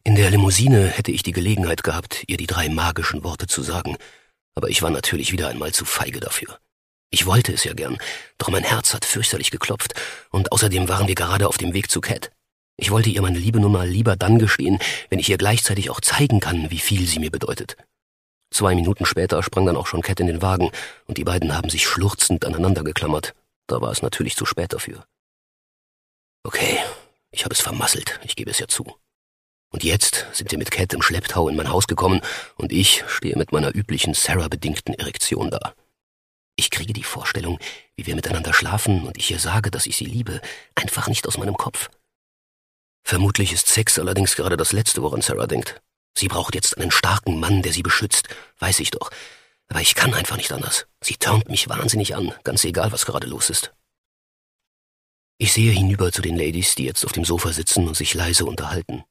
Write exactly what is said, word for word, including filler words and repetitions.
In der Limousine hätte ich die Gelegenheit gehabt, ihr die drei magischen Worte zu sagen, aber ich war natürlich wieder einmal zu feige dafür. Ich wollte es ja gern, doch mein Herz hat fürchterlich geklopft und außerdem waren wir gerade auf dem Weg zu Cat. Ich wollte ihr meine Liebe nun mal lieber dann gestehen, wenn ich ihr gleichzeitig auch zeigen kann, wie viel sie mir bedeutet. Zwei Minuten später sprang dann auch schon Cat in den Wagen und die beiden haben sich schluchzend aneinander geklammert. Da war es natürlich zu spät dafür. Okay, ich habe es vermasselt, ich gebe es ja zu. Und jetzt sind wir mit Cat im Schlepptau in mein Haus gekommen und ich stehe mit meiner üblichen Sarah-bedingten Erektion da. Ich kriege die Vorstellung, wie wir miteinander schlafen und ich ihr sage, dass ich sie liebe, einfach nicht aus meinem Kopf. Vermutlich ist Sex allerdings gerade das Letzte, woran Sarah denkt. Sie braucht jetzt einen starken Mann, der sie beschützt, weiß ich doch. Aber ich kann einfach nicht anders. Sie turnt mich wahnsinnig an, ganz egal, was gerade los ist. Ich sehe hinüber zu den Ladies, die jetzt auf dem Sofa sitzen und sich leise unterhalten.